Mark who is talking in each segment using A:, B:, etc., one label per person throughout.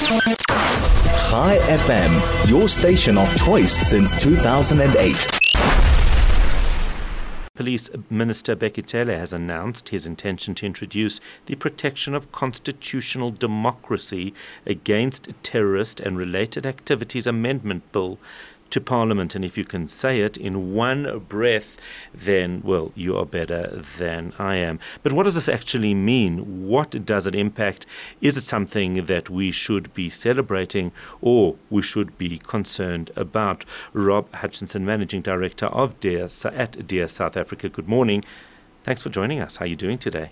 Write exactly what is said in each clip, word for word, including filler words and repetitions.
A: Chai F M, your station of choice since two thousand eight.
B: Police Minister Bheki Cele has announced his intention to introduce the Protection of Constitutional Democracy Against Terrorist and Related Activities Amendment Bill to Parliament. And if you can say it in one breath, then, well, you are better than I am. But what does this actually mean? What does it impact? Is it something that we should be celebrating or we should be concerned about? Rob Hutchinson, Managing Director of DEAR, at DEAR South Africa. Good morning. Thanks for joining us. How are you doing today?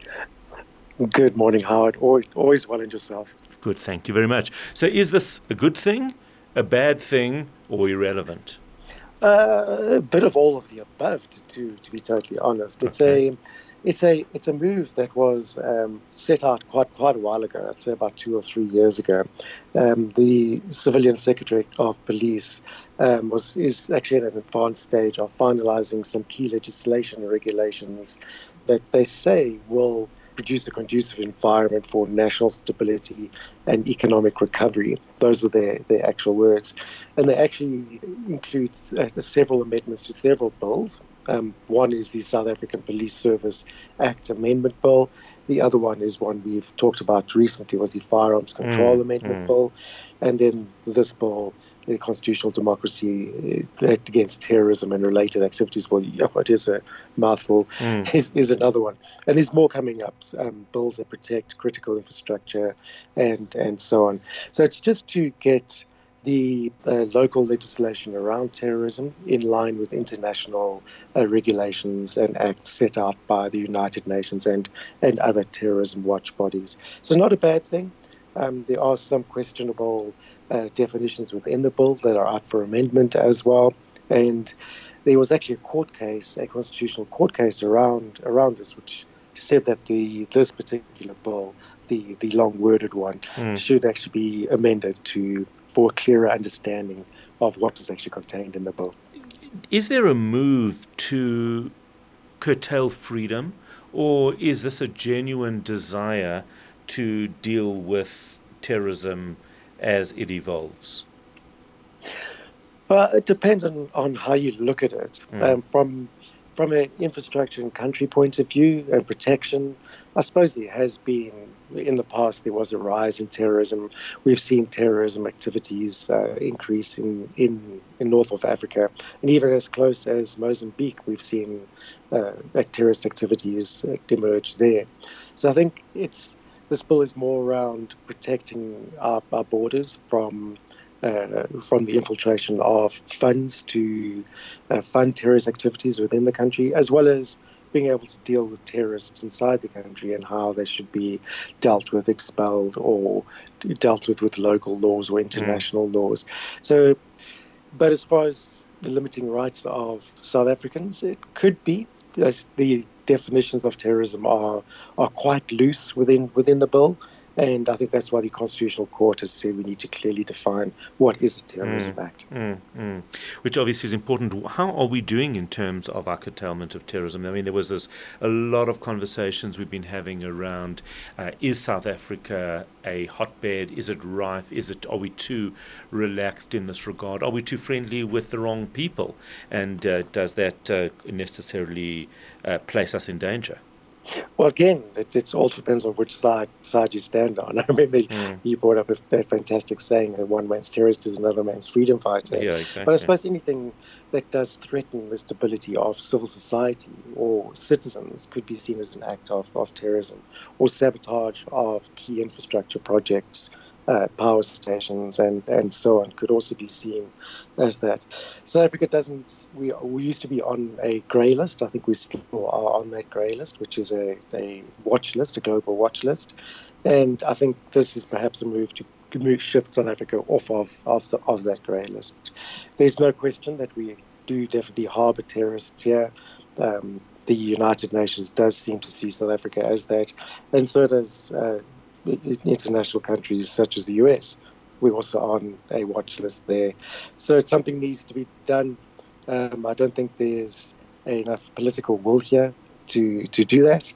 C: Good morning, Howard. Always, always well, and yourself?
B: Good, thank you very much. So is this a good thing, a bad thing, or irrelevant?
C: Uh, a bit of all of the above, to to, to be totally honest. It's
B: okay.
C: a it's a it's a move that was um, set out quite quite a while ago. I'd say about two or three years ago. Um, the Civilian Secretary of Police um, was is actually at an advanced stage of finalising some key legislation and regulations that they say will produce a conducive environment for national stability and economic recovery. Those are their, their actual words. And they actually include uh, several amendments to several bills. Um, one is the South African Police Service Act Amendment Bill. The other one is one we've talked about recently, was the Firearms Control mm, Amendment mm. Bill. And then this bill, the Constitutional Democracy Against Terrorism and Related Activities, well, it is a mouthful, mm. is, is another one. And there's more coming up, um, bills that protect critical infrastructure and, and so on. So it's just to get the uh, local legislation around terrorism in line with international uh, regulations and acts set out by the United Nations and, and other terrorism watch bodies. So not a bad thing. Um, there are some questionable uh, definitions within the bill that are out for amendment as well. And there was actually a court case, a constitutional court case around around this, which said that the this particular bill, the, the long-worded one, mm. should actually be amended to for a clearer understanding of what was actually contained in the bill.
B: Is there a move to curtail freedom, or is this a genuine desire to deal with terrorism as it evolves?
C: Well, it depends on, on how you look at it. Mm. Um, from from an infrastructure and country point of view and protection, I suppose there has been, in the past, there was a rise in terrorism. We've seen terrorism activities uh, increase in, in, in north of Africa. And even as close as Mozambique, we've seen uh, terrorist activities emerge there. So I think it's this bill is more around protecting our, our borders from uh, from the infiltration of funds to uh, fund terrorist activities within the country, as well as being able to deal with terrorists inside the country and how they should be dealt with, expelled, or dealt with with local laws or international mm. laws. So, but as far as the limiting rights of South Africans, it could be. As the definitions of terrorism are are quite loose within within the bill, and I think that's why the Constitutional Court has said we need to clearly define what is a terrorism
B: mm,
C: act.
B: Mm, mm. Which obviously is important. How are we doing in terms of our curtailment of terrorism? I mean, there was this, a lot of conversations we've been having around, uh, is South Africa a hotbed? Is it rife? Is it? Are we too relaxed in this regard? Are we too friendly with the wrong people? And uh, does that uh, necessarily uh, place us in danger?
C: Well, again, it it's all depends on which side side you stand on. I remember mm. you brought up a, a fantastic saying that one man's terrorist is another man's freedom fighter.
B: Yeah, exactly.
C: But I suppose anything that does threaten the stability of civil society or citizens could be seen as an act of, of terrorism, or sabotage of key infrastructure projects, uh, power stations, and, and so on could also be seen as that. South Africa doesn't, we we used to be on a grey list. I think we still are on that grey list, which is a, a watch list, a global watch list. And I think this is perhaps a move to move, shift South Africa off of, of, the, of that grey list. There's no question that we do definitely harbour terrorists here. Um, the United Nations does seem to see South Africa as that, and so does uh, international countries such as the U S. We're also on a watch list there. So it's something needs to be done. Um, I don't think there's enough political will here to, to do that.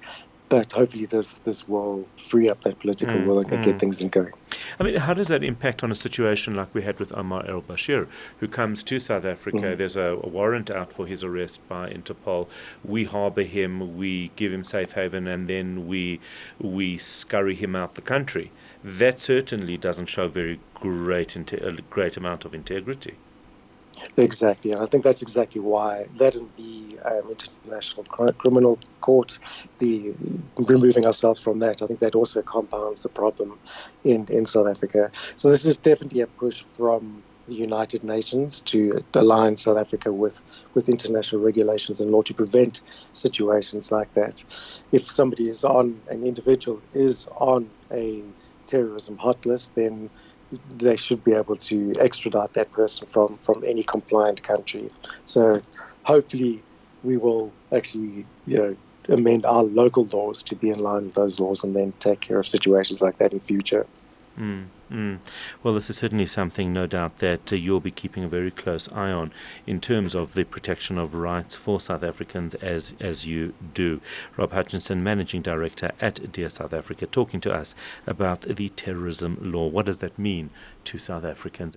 C: but hopefully this this will free up that political
B: Mm,
C: will and
B: mm.
C: get things in going.
B: I mean, how does that impact on a situation like we had with Omar el-Bashir, who comes to South Africa?
C: Mhm.
B: There's a, a warrant out for his arrest by Interpol. We harbour him, we give him safe haven, and then we we scurry him out the country. That certainly doesn't show very great inte- a great amount of integrity.
C: Exactly. I think that's exactly why that and the um, International Cri- Criminal Court, the removing ourselves from that, I think that also compounds the problem in, in South Africa. So this is definitely a push from the United Nations to align South Africa with, with international regulations and law to prevent situations like that. If somebody is on, an individual is on a terrorism hot list, then they should be able to extradite that person from, from any compliant country. So hopefully we will actually, you know, amend our local laws to be in line with those laws and then take care of situations like that in future.
B: Mm, mm. Well, this is certainly something, no doubt, that uh, you'll be keeping a very close eye on in terms of the protection of rights for South Africans as as you do. Rob Hutchinson, Managing Director at Dear South Africa, talking to us about the terrorism law. What does that mean to South Africans?